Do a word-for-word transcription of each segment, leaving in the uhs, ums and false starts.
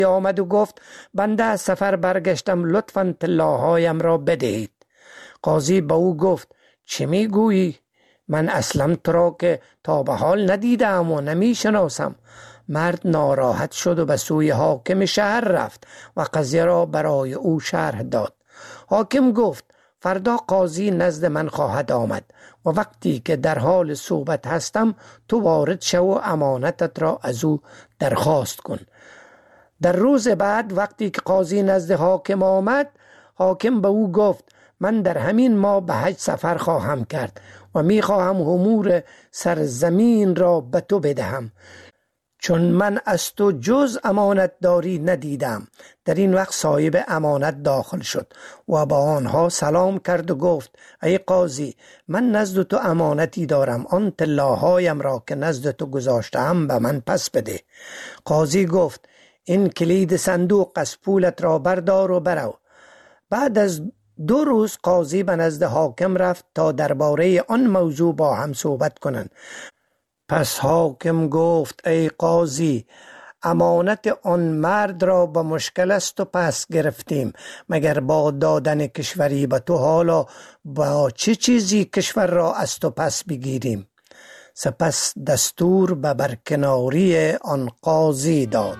آمد و گفت بنده از سفر برگشتم، لطفاً طلاهایم را بدهید. قاضی به او گفت چه می گویی؟ من اصلا تو را که تا به حال ندیدم و نمی شناسم. مرد ناراحت شد و به سوی حاکم شهر رفت و قضیه را برای او شرح داد. حاکم گفت فردا قاضی نزد من خواهد آمد و وقتی که در حال صحبت هستم تو وارد شو و امانتت را از او درخواست کن. در روز بعد وقتی که قاضی نزد حاکم آمد، حاکم به او گفت من در همین ماه به حج سفر خواهم کرد و می خواهم امور سرزمین را به تو بدهم، چون من از تو جز امانت داری ندیدم. در این وقت صاحب امانت داخل شد و با آنها سلام کرد و گفت ای قاضی، من نزد تو امانتی دارم، آن طلاهایم را که نزد تو گذاشتم به من پس بده. قاضی گفت این کلید صندوق از پولت را بردار و برو. بعد از دو روز قاضی به نزد حاکم رفت تا درباره آن موضوع با هم صحبت کنند. پس حاکم گفت ای قاضی، امانت آن مرد را به مشکل است و پس گرفتیم، مگر با دادن کشوری به تو حالا با چه چیزی کشور را از تو پس بگیریم؟ سپس دستور به برکناری آن قاضی داد.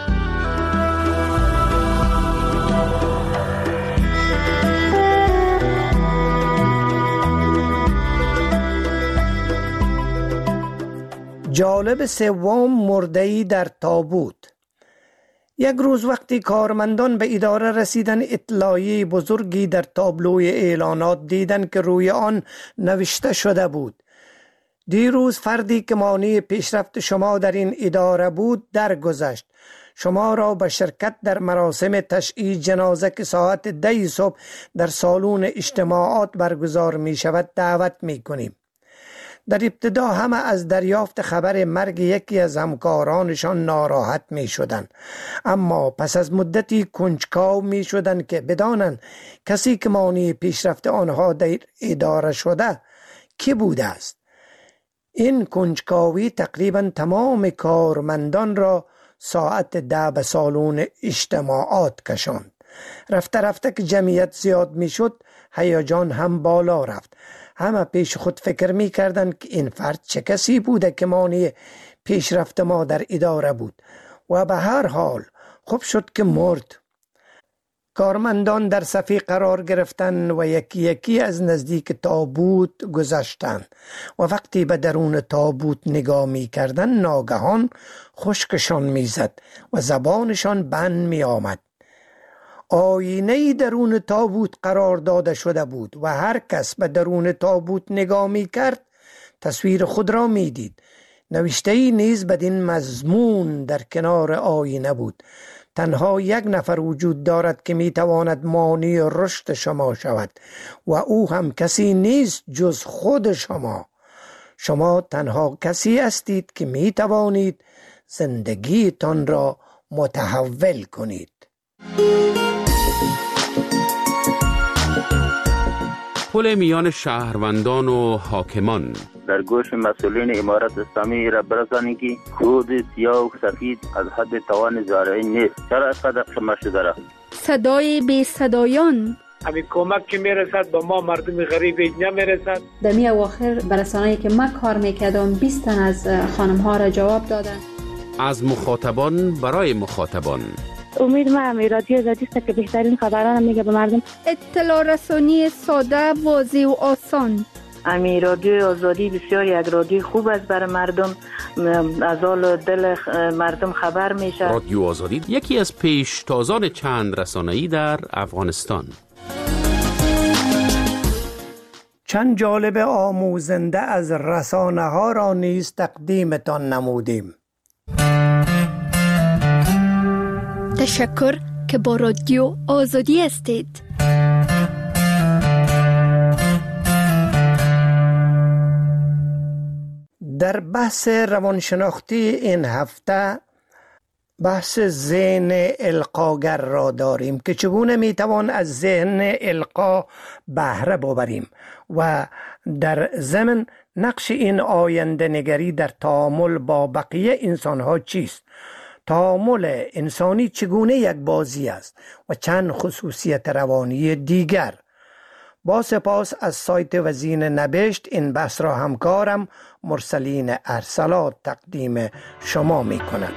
جالب سوم، مرده‌ای در تابوت. یک روز وقتی کارمندان به اداره رسیدن، اطلاعیه بزرگی در تابلوی اعلانات دیدند که روی آن نوشته شده بود دیروز فردی که مانع پیشرفت شما در این اداره بود درگذشت. شما را به شرکت در مراسم تشییع جنازه که ساعت ده صبح در سالن اجتماعات برگزار می شود دعوت می کنیم. در ابتدا همه از دریافت خبر مرگ یکی از همکارانشان ناراحت می شدند، اما پس از مدتی کنجکاو می شدند که بدانند کسی که مانع پیشرفت آنها در اداره شده کی بوده است. این کنجکاوی تقریبا تمام کارمندان را ساعت ده به سالن اجتماعات کشاند. رفته رفته که جمعیت زیاد می شد، هیجان هم بالا رفت. همه پیش خود فکر می کردند که این فرد چه کسی بوده که مانع پیشرفت ما در اداره بود و به هر حال خوب شد که مرد. کارمندان در صفی قرار گرفتند و یکی یکی از نزدیک تابوت گذشتند و وقتی به درون تابوت نگاه می کردند ناگهان خشکشان می زد و زبانشان بند می آمد. آینه درون تابوت قرار داده شده بود و هر کس به درون تابوت نگاه می کرد تصویر خود را می دید. نوشته‌ای نیز بدین مضمون در کنار آینه بود: تنها یک نفر وجود دارد که می تواند مانع رشد شما شود و او هم کسی نیست جز خود شما. شما تنها کسی هستید که می توانید زندگیتان را متحول کنید. پل میان شهروندان و حاکمان. در گوش مسئولین امارت اسلامی را برسانید که خود سیاه و سفید از حد توان زارعین نیست. چرا اینقدر خمه شده را؟ صدای بی صدایان. همین کمک که میرسد با ما مردم غریب نمیرسد. در می اواخر برسانه‌ای که من کار میکردم بیست تن از خانم ها را جواب دادن. از مخاطبان برای مخاطبان. امید ما هم رادیو آزادی است که بهترین خبران میگه به مردم. اطلاع رسانی ساده، واضح و آسان. امی رادیو آزادی بسیار یک رادیو خوب است برای مردم، از حال دل مردم خبر میشه. رادیو آزادی یکی از پیشتازان چند رسانه‌ای در افغانستان. چند جالب آموزنده از رسانه ها را نیز تقدیمتان نمودیم. تشکر که با رادیو آزادی هستید. در بحث روانشناختی این هفته بحث ذهن القاگر را داریم که چگونه میتوان از ذهن القا بهره ببریم و در ضمن نقش این آینده نگری در تعامل با بقیه انسان ها چیست. تعامل انسانی چگونه یک بازی است و چند خصوصیت روانی دیگر. با سپاس از سایت وزین نبشت، این بحث را همکارم مرسلین ارسلات تقدیم شما می کنند.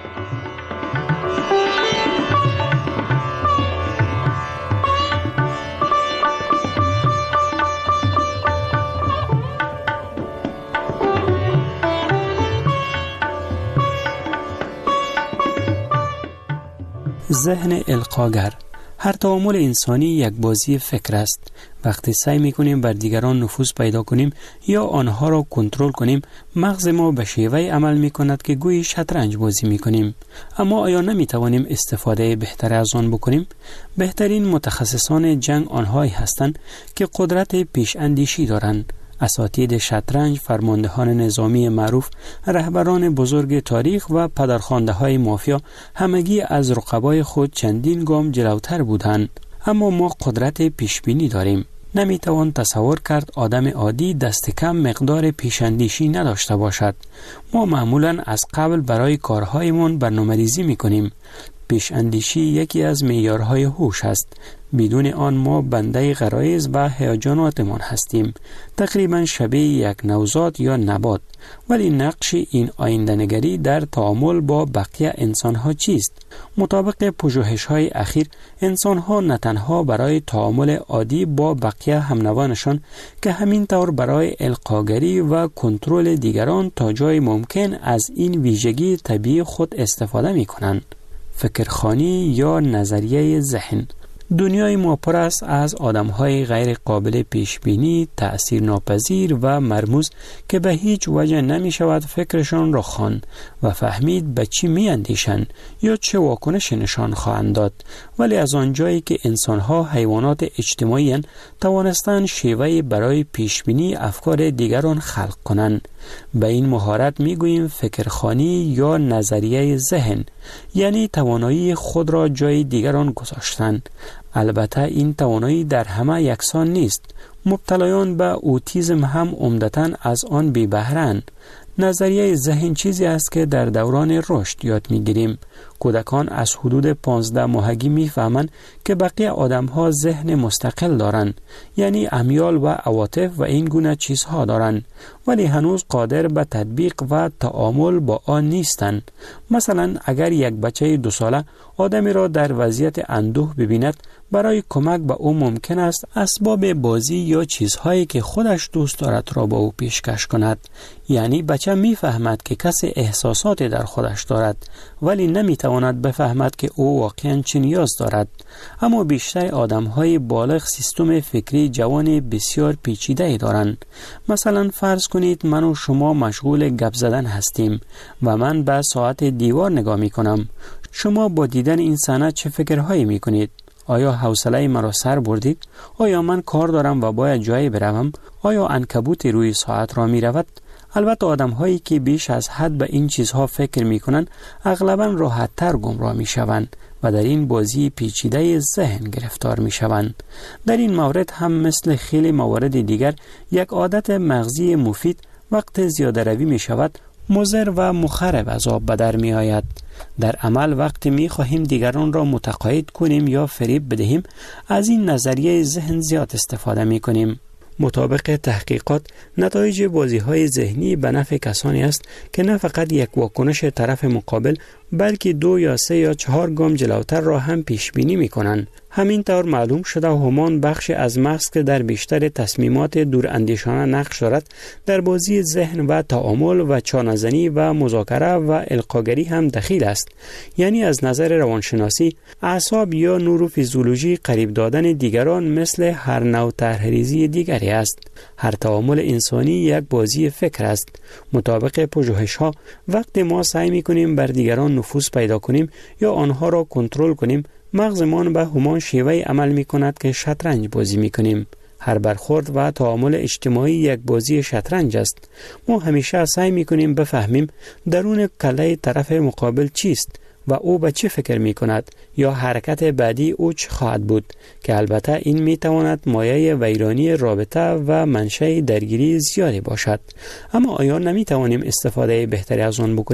ذهن القاگر. هر تعامل انسانی یک بازی فکر است. وقتی سعی می‌کنیم بر دیگران نفوذ پیدا کنیم یا آنها را کنترل کنیم، مغز ما به شیوهی عمل می‌کند که گویی شطرنج بازی می‌کنیم. اما آیا نمی‌توانیم استفاده بهتر از آن بکنیم؟ بهترین متخصصان جنگ آنهایی هستند که قدرت پیش اندیشی دارند. اساتید شطرنج، فرماندهان نظامی معروف، رهبران بزرگ تاریخ و پدرخوانده های مافیا همگی از رقبای خود چندین گام جلوتر بودند. اما ما قدرت پیشبینی داریم. نمیتوان تصور کرد آدم عادی دست کم مقدار پیشاندیشی نداشته باشد. ما معمولا از قبل برای کارهایمان برنامه‌ریزی میکنیم. پیشاندیشی یکی از معیارهای هوش است. بدون آن ما بنده غرایز و هیجاناتمان هستیم، تقریبا شبیه یک نوزاد یا نبات. ولی نقش این آینده‌نگری در تعامل با بقیه انسان‌ها چیست؟ مطابق پژوهش‌های اخیر، انسان‌ها نه تنها برای تعامل عادی با بقیه همنوانشان که همین طور برای القاگری و کنترل دیگران تا جای ممکن از این ویژگی طبیعی خود استفاده می‌کنند. فکرخوانی یا نظریه ذهن. دنیای ما پر است از آدم‌های غیر قابل پیشبینی، تأثیر ناپذیر و مرموز که به هیچ وجه نمی شود فکرشان را خواند و فهمید به چی می اندیشند یا چه واکنش نشان خواهند داد. ولی از آنجایی که انسان‌ها حیوانات اجتماعی اند، توانستند شیوهی برای پیشبینی افکار دیگران خلق کنند. به این مهارت می گوییم فکرخوانی یا نظریه ذهن، یعنی توانایی خود را جای دیگران گذاشتن. البته این توانایی در همه یکسان نیست. مبتلایان به اوتیسم هم عمدتاً از آن بی بهره‌اند. نظریه ذهن چیزی است که در دوران رشد یاد می‌گیریم. کودکان از حدود پانزده ماهگی می‌فهمند که بقیه آدم‌ها ذهن مستقل دارند، یعنی امیال و عواطف و این گونه چیزها دارند، ولی هنوز قادر به تطبیق و تعامل با آن نیستند. مثلا اگر یک بچه دو ساله آدمی را در وضعیت اندوه ببیند، برای کمک به او ممکن است اسباب بازی یا چیزهایی که خودش دوست دارد را به او پیشکش کند. یعنی بچه می‌فهمد که کسی احساسات در خودش دارد، ولی نمی‌تواند بفهمد که او واقعاً چه نیاز دارد. اما بیشتر آدم‌های بالغ سیستم فکری جوان بسیار پیچیده‌ای دارند. مثلا فرض کنید من و شما مشغول گپ زدن هستیم و من به ساعت دیوار نگاه می‌کنم. شما با دیدن این صحنه چه فکرهایی می‌کنید؟ آیا حوصله مرا سر بردید؟ آیا من کار دارم و باید جایی بروم؟ آیا عنکبوت روی ساعت را می رود؟ البته آدم هایی که بیش از حد به این چیزها فکر می کنند اغلباً راحت تر گمراه می شوند و در این بازی پیچیده ذهن گرفتار می شوند. در این مورد هم مثل خیلی موارد دیگر، یک عادت مغزی مفید وقت زیاده روی می شود مضر و مخرب از آب به در می آید. در عمل وقتی می خواهیم دیگران را متقاعد کنیم یا فریب بدهیم، از این نظریه ذهن زیاد استفاده می کنیم. مطابق تحقیقات، نتایج بازی‌های ذهنی به نفع کسانی است که نه فقط یک واکنش طرف مقابل، بلکه دو یا سه یا چهار گام جلوتر را هم پیش بینی می‌کنند. همین طور معلوم شده همان بخش از مغز که در بیشتر تصمیمات دوراندیشانه نقش دارد، در بازی ذهن و تعامل و چانه‌زنی و مذاکره و القاگری هم دخیل است. یعنی از نظر روانشناسی، اعصاب یا نوروفیزیولوژی قریب دادن دیگران مثل هر نوع طرح‌ریزی دیگری است. هر تعامل انسانی یک بازی فکر است. مطابق پژوهش‌ها، وقتی ما سعی می‌کنیم بر دیگران نفوذ پیدا کنیم یا آنها را کنترل کنیم، مغزمان به همان شیوه عمل می‌کند که شطرنج بازی می‌کنیم. هر برخورد و تعامل اجتماعی یک بازی شطرنج است. ما همیشه سعی می‌کنیم بفهمیم درون کله طرف مقابل چیست و او به چه فکر می‌کند یا حرکت بعدی او چه خواهد بود، که البته این می‌تواند مایه ویرانی رابطه و منشأ درگیری زیادی باشد. اما آیا نمی‌توانیم استفاده بهتری از آن بکنیم؟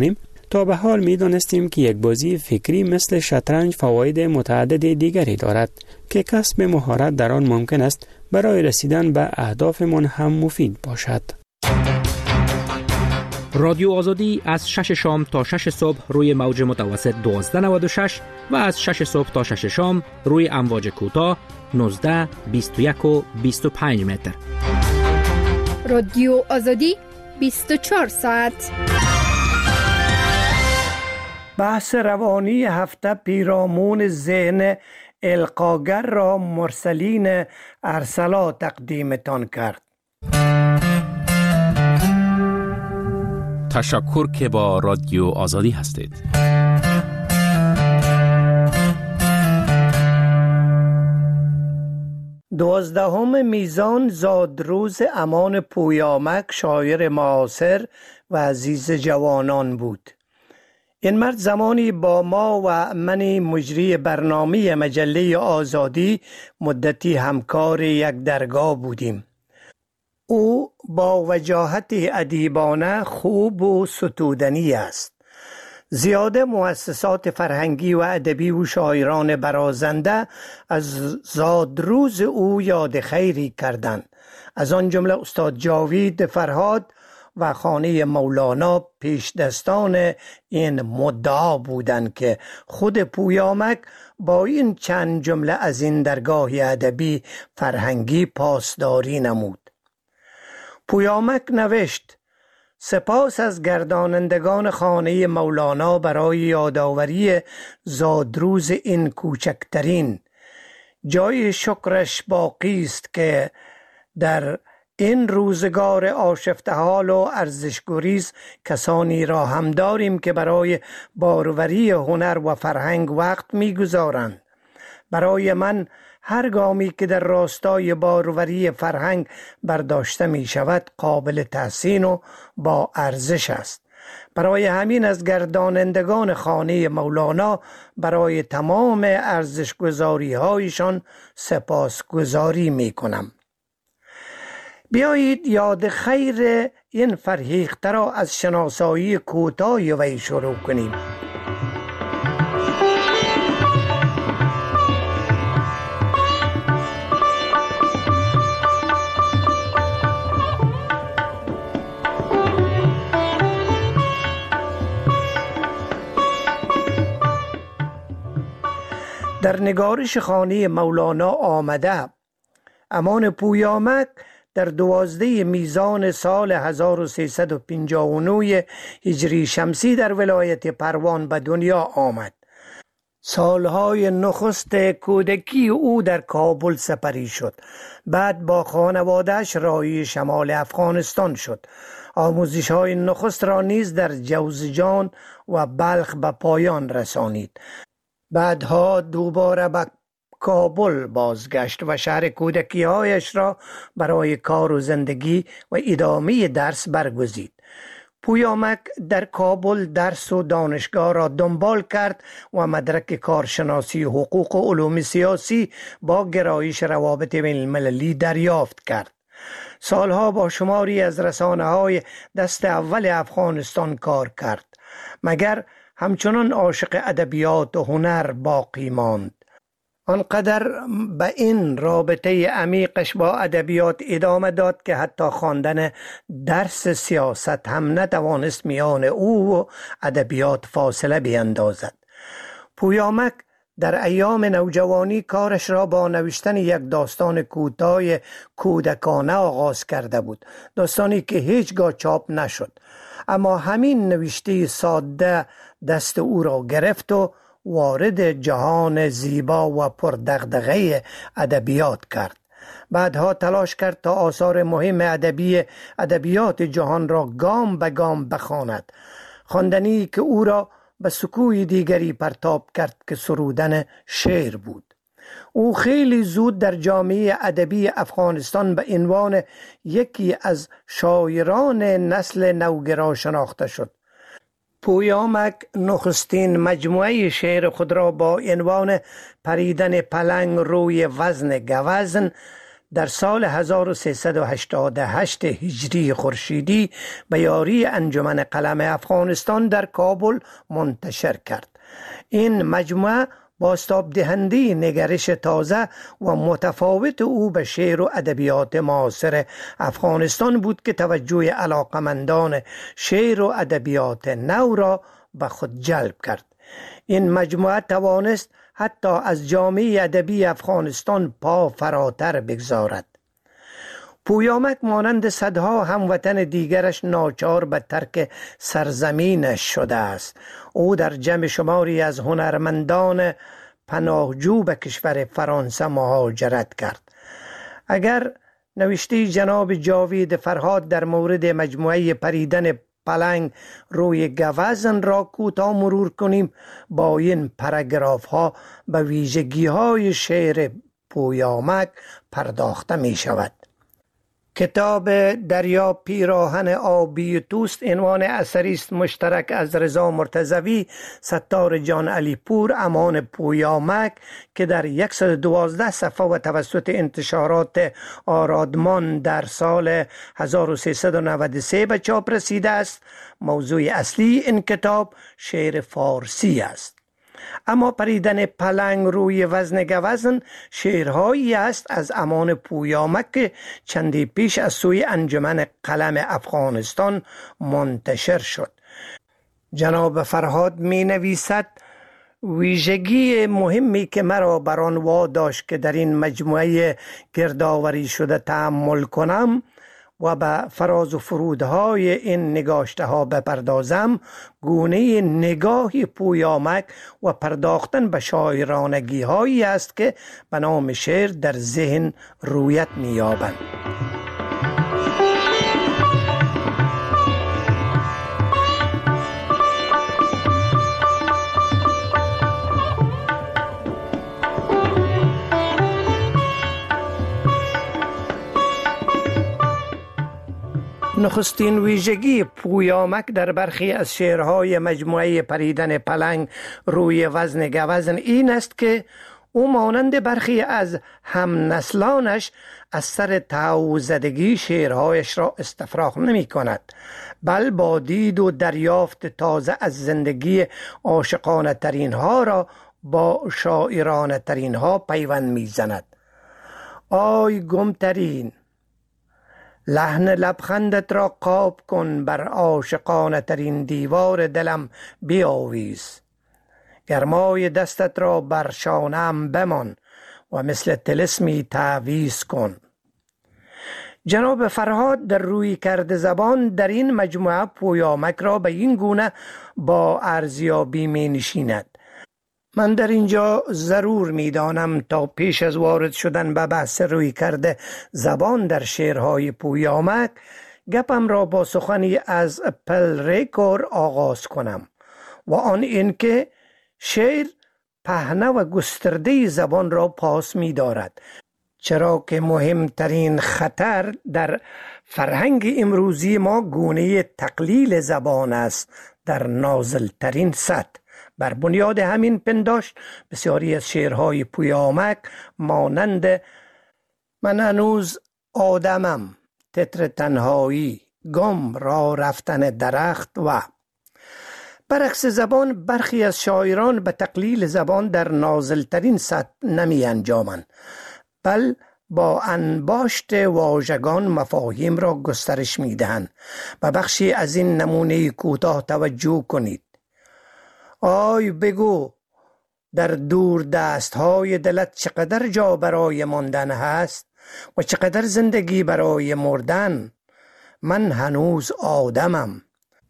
تا به حال می دانستیم که یک بازی فکری مثل شطرنج فواید متعدد دیگری دارد که کسب مهارت در آن ممکن است برای رسیدن به اهدافمان هم مفید باشد. رادیو آزادی از شش شام تا شش صبح روی موج متوسط دوازده نود و شش و از شش صبح تا شش شام روی امواج کوتاه نوزده، بیست و یک و بیست و پنج متر. رادیو آزادی بیست و چهار ساعت. بحث روانی هفته پیرامون ذهن القاگر را مرسلین ارسلا تقدیمتان کرد. تشکر که با رادیو آزادی هستید. دوازدهم میزان زادروز امان پویامک شاعر معاصر و عزیز جوانان بود. این مرد زمانی با ما و من مجری برنامه مجله آزادی مدتی همکار یک درگاه بودیم. او با وجاهت ادیبانه خوب و ستودنی است. زیاده مؤسسات فرهنگی و ادبی و شاعران برازنده از زادروز او یاد خیری کردند. از آن جمله استاد جاوید فرهاد و خانه مولانا پیش دستان این مدعا بودند که خود پویامک با این چند جمله از این درگاه ادبی فرهنگی پاسداری نمود. پویامک نوشت: سپاس از گردانندگان خانه مولانا برای یادآوری زادروز این کوچکترین. جای شکرش باقی است که در این روزگار آشفته حال و ارزشگریز کسانی را هم داریم که برای باروری هنر و فرهنگ وقت می‌گذارند. برای من هر گامی که در راستای باروری فرهنگ برداشته می شود قابل تحسین و با ارزش است. برای همین از گردانندگان خانه مولانا برای تمام ارزشگذاری هایشان سپاسگزاری می کنم. بیایید یاد خیر این فرهیخته را از شناسایی کوتاه وی شروع کنیم. در نگارش خانه مولانا آمده: امان پویامک در دوازده میزان سال هزار و سیصد و پنجاه و نه هجری شمسی در ولایت پروان به دنیا آمد. سالهای نخست کودکی او در کابل سپری شد. بعد با خانوادهش راهی شمال افغانستان شد. آموزش های نخست را نیز در جوزجان و بلخ به پایان رسانید. بعدها دوباره به کابل بازگشت و شهر کودکی هایش را برای کار و زندگی و ادامه درس برگزید. پویامک در کابل درس و دانشگاه را دنبال کرد و مدرک کارشناسی حقوق و علوم سیاسی با گرایش روابط بین المللی دریافت کرد. سالها با شماری از رسانه های دست اول افغانستان کار کرد، مگر همچنان عاشق ادبیات و هنر باقی ماند. آنقدر به این رابطه عمیقش با ادبیات ادامه داد که حتی خواندن درس سیاست هم نتوانست میان او و ادبیات فاصله بیندازد. پویامک در ایام نوجوانی کارش را با نوشتن یک داستان کوتاه کودکانه آغاز کرده بود، داستانی که هیچگاه چاپ نشد، اما همین نوشته ساده دست او را گرفت و وارد جهان زیبا و پردغدغه ادبیات کرد. بعدها تلاش کرد تا آثار مهم ادبی ادبیات جهان را گام به گام بخواند، خواندنی که او را به سکوی دیگری پرتاب کرد که سرودن شعر بود. او خیلی زود در جامعه ادبی افغانستان به عنوان یکی از شاعران نسل نوگرا شناخته شد. پویامک نخستین مجموعه شعر خود را با عنوان پریدن پلنگ روی وزن گوزن در سال هزار و سیصد و هشتاد و هشت هجری خورشیدی به یاری انجمن قلم افغانستان در کابل منتشر کرد. این مجموعه بازتاب دهنده نگرش تازه و متفاوت او به شعر و ادبیات معاصر افغانستان بود که توجه علاقمندان شعر و ادبیات نو را به خود جلب کرد. این مجموعه توانست حتی از جامعه ادبی افغانستان پا فراتر بگذارد. پویامک مانند صدها هموطن دیگرش ناچار به ترک سرزمینش شده است. او در جمع شماری از هنرمندان پناهجو به کشور فرانسه مهاجرت کرد. اگر نوشته جناب جاوید فرهاد در مورد مجموعه پریدن پلنگ روی گوزن را کوتاه مرور کنیم، با این پاراگراف ها به ویژگی های شعر پویامک پرداخته می شود. کتاب دریا پیراهن آبی توست عنوان اثری است مشترک از رضا مرتضوی، ستار جان علی پور، امان پویامک که در صد و دوازده صفحه و توسط انتشارات آرادمان در سال هزار و سیصد و نود و سه به چاپ رسیده است. موضوع اصلی این کتاب شعر فارسی است. اما پریدن پلنگ روی وزن گوزن شعرهایی است از امان پویامک که چندی پیش از سوی انجمن قلم افغانستان منتشر شد. جناب فرهاد می نویسد: ویژگی مهمی که مرا بر آن واداشت که در این مجموعه گردآوری شده تأمل کنم و به فراز و فرودهای این نگاشته ها بپردازم، گونه نگاه پویامک و پرداختن به شاعرانگی هایی است که به نام شعر در ذهن رویت می‌یابند. نخستین ویژگی پویامک در برخی از شعرهای مجموعه پریدن پلنگ روی وزن گوزن این است که او مانند برخی از هم نسلانش از سر تعوزدگی شعرهایش را استفراغ نمی کند، بل با دید و دریافت تازه از زندگی عاشقانه ترین ها را با شاعرانه ترین ها پیوند می زند. آی گمترین، لحن لبخندت را قاب کن، بر عاشقانه ترین دیوار دلم بیاویز. گرمای دستت را بر شانه‌ام بمان و مثل طلسمی تعویض کن. جناب فرهاد در روی کرد زبان در این مجموعه پویامک را به این گونه با ارزیابی می نشیند: من در اینجا ضرور می دانم تا پیش از وارد شدن به بحث روی کرده زبان در شعرهای پویامک گپم را با سخنی از پلریکور آغاز کنم و آن این که شعر پهنه و گسترده زبان را پاس می دارد، چرا که مهمترین خطر در فرهنگ امروزی ما گونه تقلیل زبان است در نازلترین سطح. بر بنیاد همین پنداشت بسیاری از شعرهای پویامک مانند من هنوز آدمم، تتر تنهایی، گم را رفتن درخت و برعکس زبان برخی از شاعران به تقلیل زبان در نازلترین سطح نمی انجامند، بل با انباشت واژگان مفاهیم را گسترش می دهند. به بخشی از این نمونه کوتاه توجه کنید. آی بگو در دور دست های دلت چقدر جا برای ماندن هست و چقدر زندگی برای مردن. من هنوز آدمم.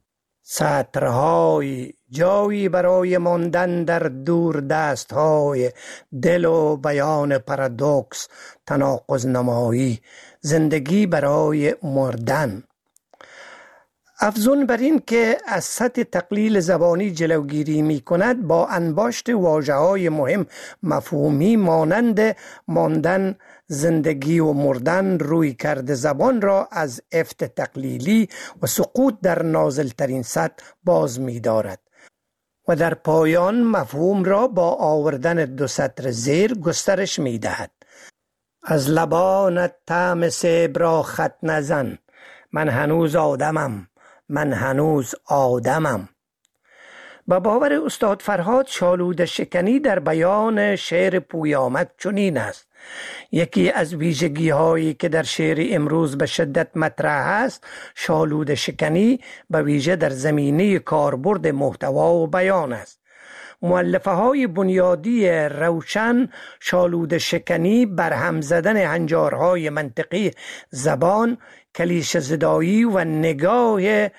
سطرهای جایی برای ماندن در دور دست های دل و بیان پارادوکس، تناقض نمایی، زندگی برای مردن. افزون بر این که از سطح تقلیل زبانی جلوگیری می کند، با انباشت واژه‌های مهم مفهومی مانند ماندن، زندگی و مردن روی کرده زبان را از افت تقلیلی و سقوط در نازلترین سطح باز می دارد و در پایان مفهوم را با آوردن دو سطر زیر گسترش می دهد. از لبانت طعم سیب را خط نزن، من هنوز آدمم، من هنوز آدمم. با باور استاد فرهاد شالوده شکنی در بیان شعر پویامک چنین است: یکی از ویژگی هایی که در شعر امروز به شدت مطرح است شالوده شکنی به ویژه در زمینه کاربرد محتوا و بیان است. مؤلفه های بنیادی روشن شالوده شکنی برهم زدن هنجارهای منطقی زبان، کلیشه زدایی و نگاه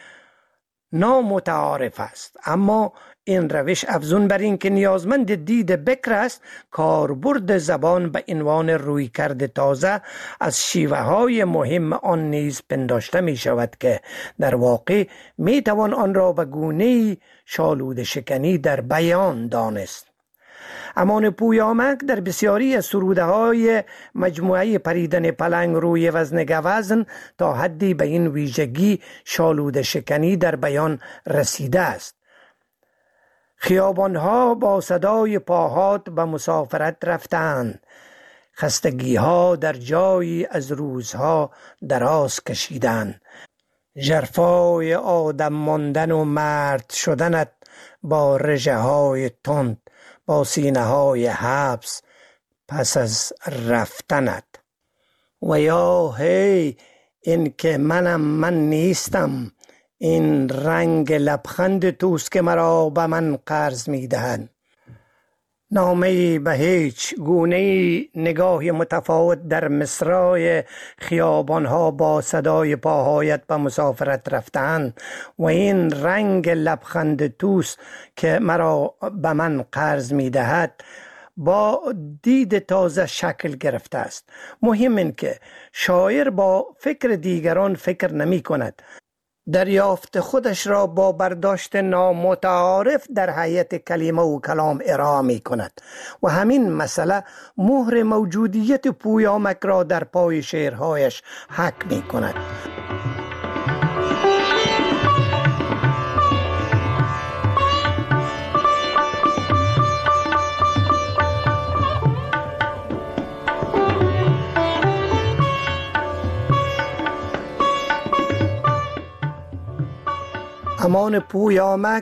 نامتعارف است، اما این روش افزون بر این که نیازمند دید بکر است، کاربرد زبان به عنوان رویکرد تازه از شیوه های مهم آن نیز پنداشته می شود که در واقع می توان آن را به گونه شالوده شکنی در بیان دانست. امان پویامک در بسیاری از سروده های مجموعه پریدن پلنگ روی وزن گوزن تا حدی به این ویژگی شالوده شکنی در بیان رسیده است. خیابانها با صدای پاهات به مسافرت رفتند، خستگیها در جایی از روزها دراز کشیدند. ژرفای آدم ماندن و مرد شدنت با رژه های تند، با سینه های حبس پس از رفتنت. و یا هی این که منم من نیستم، این رنگ لبخند توست که مرا به من قرض میدهد. نامه به هیچ گونه نگاه متفاوت در مصرع خیابانها با صدای پاهایت به مسافرت رفتن و این رنگ لبخند توست که مرا به من قرض میدهد با دید تازه شکل گرفته است. مهم این که شاعر با فکر دیگران فکر نمی کند، دریافت خودش را با برداشت نامتعارف در حیات کلمه و کلام ارائه می کند و همین مسئله مهر موجودیت پویامک را در پای شعرهایش حک می کند. امان پویامک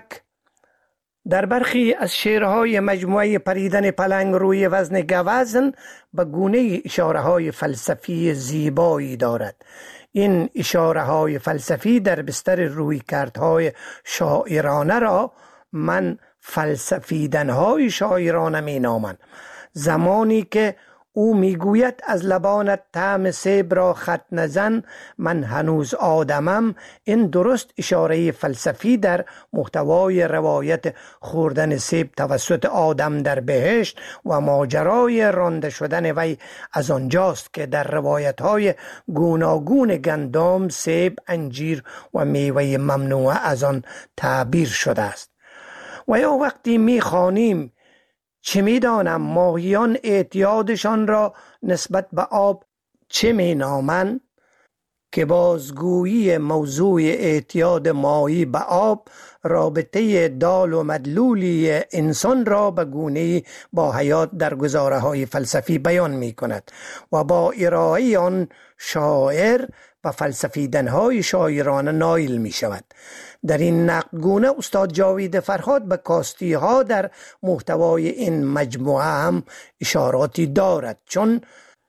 در برخی از شعرهای مجموعه پریدن پلنگ روی وزن گوزن به گونه اشاره های فلسفی زیبایی دارد. این اشاره های فلسفی در بستر رویکردهای شاعرانه را من فلسفیدن های شاعرانه می نامم. زمانی که او میگوید از لبانت طعم سیب را خط نزن، من هنوز آدمم، این درست اشاره فلسفی در محتوای روایت خوردن سیب توسط آدم در بهشت و ماجرای رانده شدن وی از آنجاست که در روایت های گوناگون گندم، سیب، انجیر و میوه ممنوعه از آن تعبیر شده است. و یا وقتی میخوانیم چه میدانم ماهیان اعتیادشان را نسبت به آب چه می نامند، که بازگویی موضوع اعتیاد ماهی به آب رابطه دال و مدلولی انسان را به گونه‌ای با حیات در گزاره های فلسفی بیان می کند و با ارائه آن شاعر و فلسفیدن های شاعرانه نایل می شود. در این نقدگونه استاد جاوید فرهاد به کاستی ها در محتوای این مجموعه هم اشاراتی دارد، چون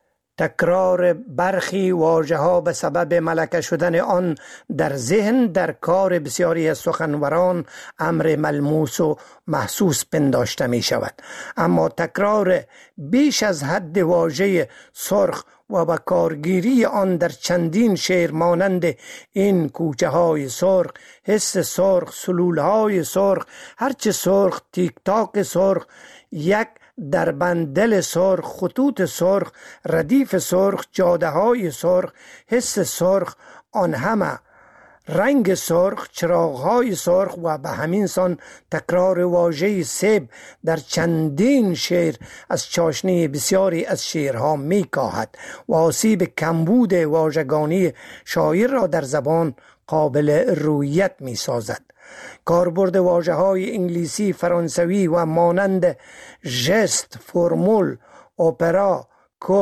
تکرار برخی واژه ها به سبب ملکه شدن آن در ذهن در کار بسیاری از سخنوران امر ملموس و محسوس پنداشته می شود. اما تکرار بیش از حد واژه سرخ و با کارگیری آن در چندین شعر مانند این کوچه های سرخ، حس سرخ، سلول های سرخ، هرچه سرخ، تیک تاک سرخ، یک در بندل سرخ، خطوط سرخ، ردیف سرخ، جاده های سرخ، حس سرخ، آن همه رنگ سرخ، چراغ‌های سرخ و به همین سان تکرار واژه سیب در چندین شعر از چاشنی بسیاری از شعرها می‌کاهد و آسیب کمبود واژگانی شاعر را در زبان قابل رویت می‌سازد. کاربرد واژه‌های انگلیسی، فرانسوی و مانند ژست، فرمول، اپرا، کورت،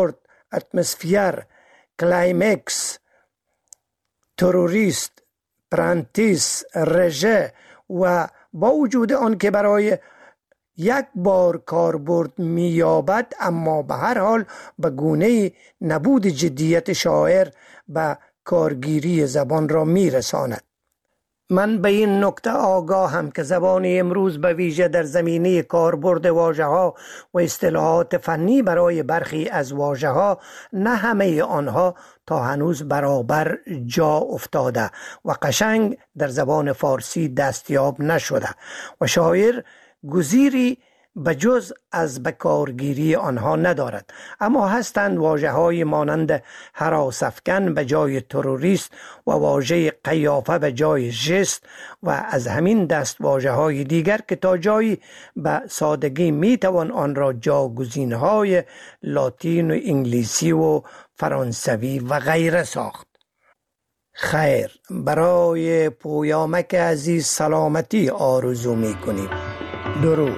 اتمسفیر، کلایمکس، تروریست، پرانتیس، رژه و با وجود آن که برای یک بار کاربرد می‌یابد، اما به هر حال به گونه نبود جدیت شاعر به کارگیری زبان را می‌رساند. من به این نکته آگاهم که زبان امروز به ویژه در زمینه کاربرد واژه‌ها و اصطلاحات فنی برای برخی از واژه‌ها، نه همه آنها تا هنوز برابر جا افتاده و قشنگ در زبان فارسی دستیاب نشده و شاعر گزیری بجز از بکارگیری آنها ندارد. اما هستند واژه‌های مانند هراس‌افکن به جای تروریست و واژه قیافه به جای ژست و از همین دست واژه‌های دیگر که تا جایی به سادگی میتوان آن را جاگزین‌های لاتین و انگلیسی و فرانسوی و غیره ساخت. خیر، برای پویامک عزیز سلامتی آرزو می‌کنیم. درود.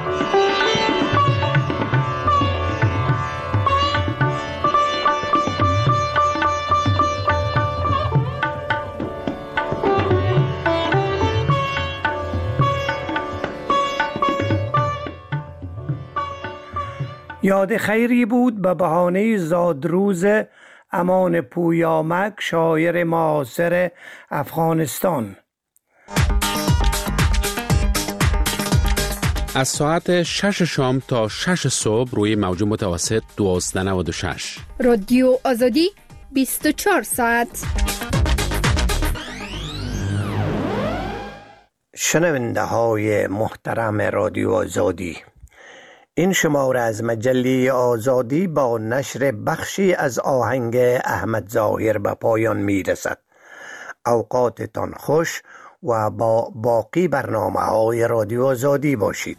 یاد خیری بود به بهانه زادروز امان پویامک، شاعر معاصر افغانستان. از ساعت شش شام تا شش صبح روی موج متوسط دوازده نود و شش. رادیو آزادی بیست و چهار ساعت. شنونده های محترم رادیو آزادی، این شماره از مجله آزادی با نشر بخشی از آهنگ احمد ظاهر به پایان می رسد. اوقاتتان خوش و با باقی برنامه های رادیو آزادی باشید.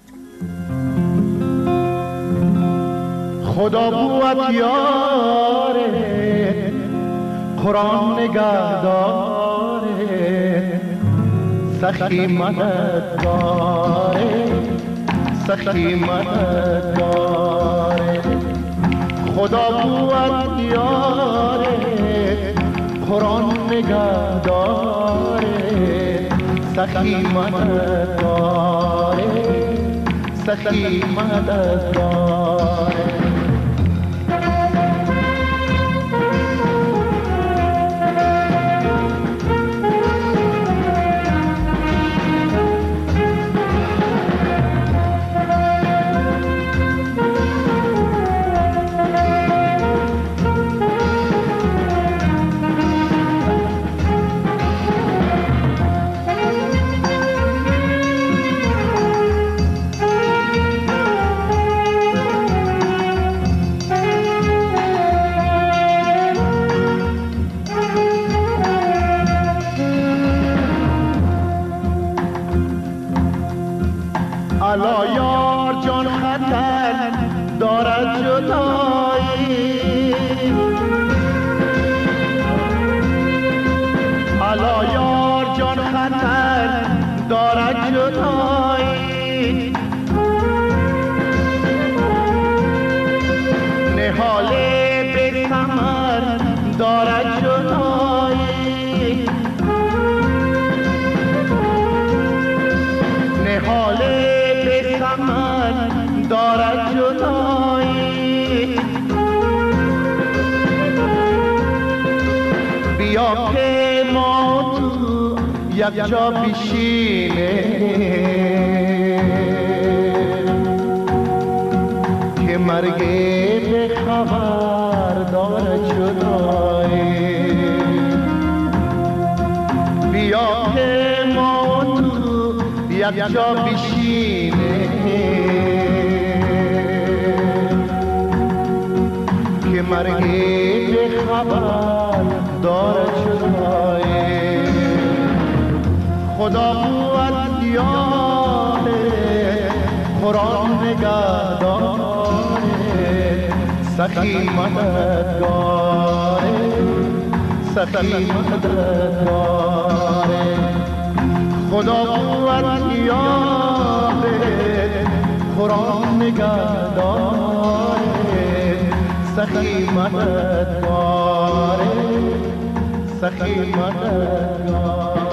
خدا بود یاره، قرآن نگهداره، سخی مددگاره، سخی مددگاره. خدا بود یاره، قرآن نگهداره، سخی مددگاره، سخی مددگاره. الا یار جان خطر دارد جدایی، الا یار جان خطر دارد جدایی. نهاله به ثمر دارد جدایی، نهاله من دارد جدایی. بیا که ما تو یک جا بشینه، که مرگ به خبر دارد جدایی. بیا که ما تو یک جا بشینه، که مرگ به خبر دارد جدایی. خدا بود یاره، قرآن نگهداره، سخی مددگاره، سخی مددگاره. خدا بود یاره، قرآن نگهداره، سخی مددگاره سخی مددگار